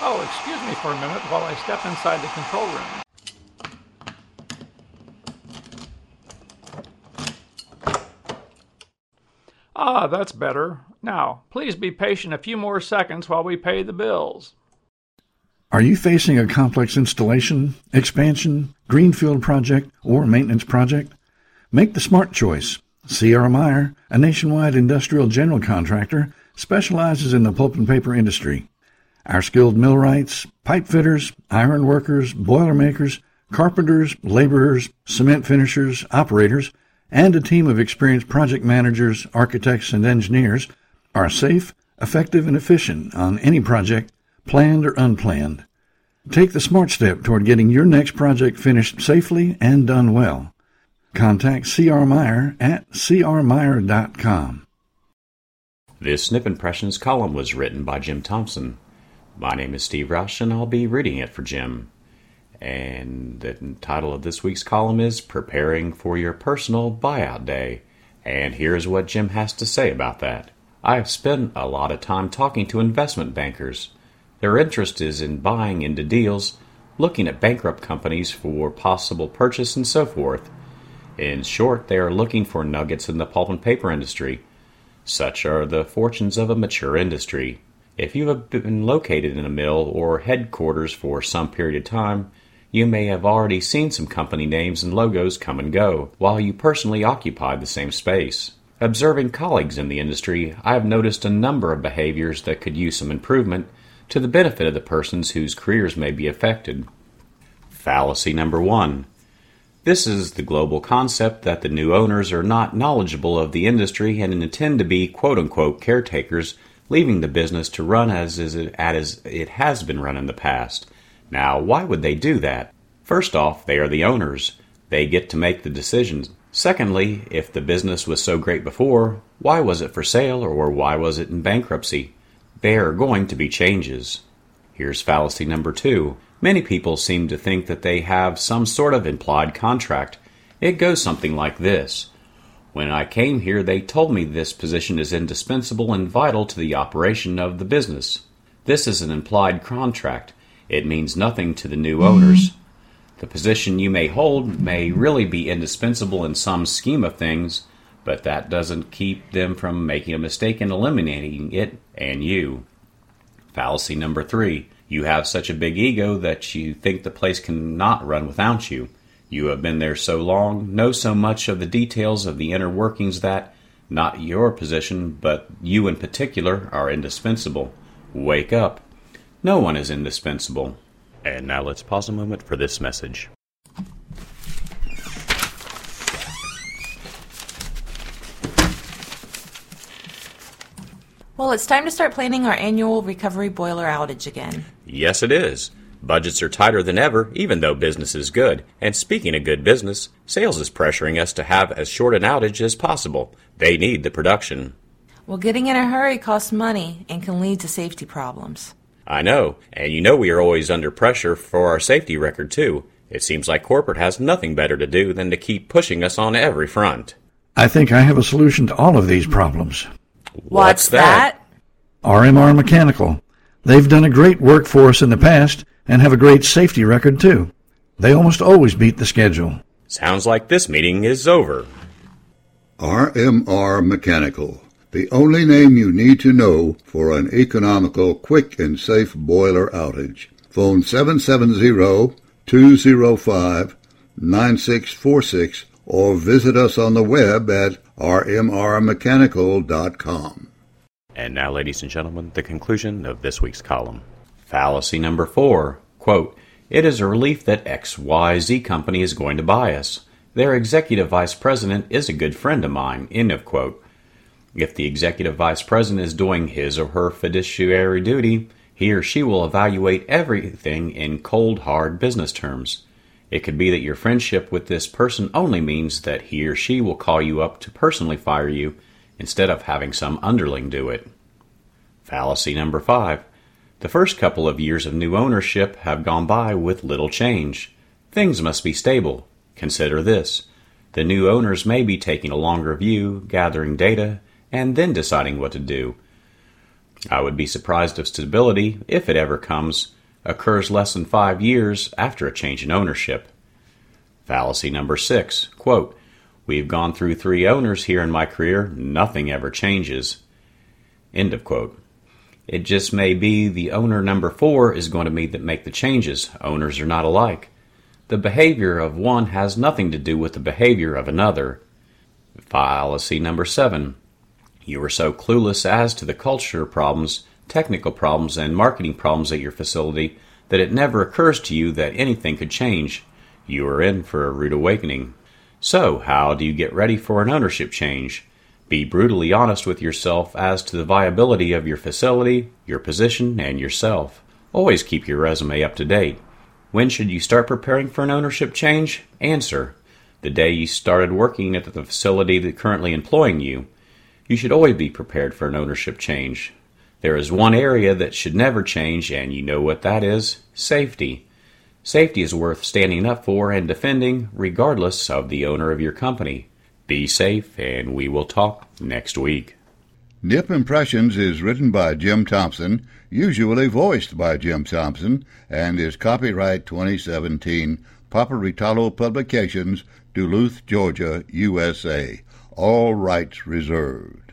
Oh, excuse me for a minute while I step inside the control room. Ah, that's better. Now, please be patient a few more seconds while we pay the bills. Are you facing a complex installation, expansion, greenfield project, or maintenance project? Make the smart choice. C.R. Meyer, a nationwide industrial general contractor, specializes in the pulp and paper industry. Our skilled millwrights, pipe fitters, iron workers, boiler makers, carpenters, laborers, cement finishers, operators, and a team of experienced project managers, architects, and engineers are safe, effective, and efficient on any project, planned or unplanned. Take the smart step toward getting your next project finished safely and done well. Contact C.R. Meyer at crmeyer.com. This Snip Impressions column was written by Jim Thompson. My name is Steve Roush, and I'll be reading it for Jim. And the title of this week's column is Preparing for Your Personal Buyout Day. And here's what Jim has to say about that. I have spent a lot of time talking to investment bankers. Their interest is in buying into deals, looking at bankrupt companies for possible purchase, and so forth. In short, they are looking for nuggets in the pulp and paper industry. Such are the fortunes of a mature industry. If you have been located in a mill or headquarters for some period of time, you may have already seen some company names and logos come and go, while you personally occupied the same space. Observing colleagues in the industry, I have noticed a number of behaviors that could use some improvement to the benefit of the persons whose careers may be affected. Fallacy number 1. This is the global concept that the new owners are not knowledgeable of the industry and intend to be quote-unquote caretakers, leaving the business to run as it has been run in the past. Now, why would they do that? First off, they are the owners. They get to make the decisions. Secondly, if the business was so great before, why was it for sale or why was it in bankruptcy? There are going to be changes. Here's fallacy number 2. Many people seem to think that they have some sort of implied contract. It goes something like this. When I came here, they told me this position is indispensable and vital to the operation of the business. This is an implied contract. It means nothing to the new owners. The position you may hold may really be indispensable in some scheme of things, but that doesn't keep them from making a mistake in eliminating it and you. Fallacy number 3. You have such a big ego that you think the place cannot run without you. You have been there so long, know so much of the details of the inner workings that, not your position, but you in particular, are indispensable. Wake up. No one is indispensable. And now let's pause a moment for this message. Well, it's time to start planning our annual recovery boiler outage again. Yes, it is. Budgets are tighter than ever, even though business is good. And speaking of good business, sales is pressuring us to have as short an outage as possible. They need the production. Well, getting in a hurry costs money and can lead to safety problems. I know, and you know we are always under pressure for our safety record, too. It seems like corporate has nothing better to do than to keep pushing us on every front. I think I have a solution to all of these problems. What's that? RMR Mechanical. They've done a great work for us in the past and have a great safety record, too. They almost always beat the schedule. Sounds like this meeting is over. RMR Mechanical, the only name you need to know for an economical, quick, and safe boiler outage. Phone 770-205-9646 or visit us on the web at rmrmechanical.com. And now, ladies and gentlemen, the conclusion of this week's column. Fallacy number 4. Quote, it is a relief that XYZ company is going to buy us. Their executive vice president is a good friend of mine. End of quote. If the executive vice president is doing his or her fiduciary duty, he or she will evaluate everything in cold, hard business terms. It could be that your friendship with this person only means that he or she will call you up to personally fire you instead of having some underling do it. Fallacy number 5. The first couple of years of new ownership have gone by with little change. Things must be stable. Consider this. The new owners may be taking a longer view, gathering data, and then deciding what to do. I would be surprised if stability, if it ever comes, occurs less than 5 years after a change in ownership. Fallacy number 6, quote, "We've gone through 3 owners here in my career, nothing ever changes." End of quote. It just may be the owner number 4 is going to make the changes. Owners are not alike. The behavior of one has nothing to do with the behavior of another. Fallacy number 7. You are so clueless as to the culture problems, technical problems, and marketing problems at your facility that it never occurs to you that anything could change. You are in for a rude awakening. So, how do you get ready for an ownership change? Be brutally honest with yourself as to the viability of your facility, your position, and yourself. Always keep your resume up to date. When should you start preparing for an ownership change? Answer: the day you started working at the facility that currently employing you. You should always be prepared for an ownership change. There is one area that should never change, and you know what that is: safety. Safety is worth standing up for and defending, regardless of the owner of your company. Be safe, and we will talk next week. Nip Impressions is written by Jim Thompson, usually voiced by Jim Thompson, and is copyright 2017, Paparitalo Publications, Duluth, Georgia, USA. All rights reserved.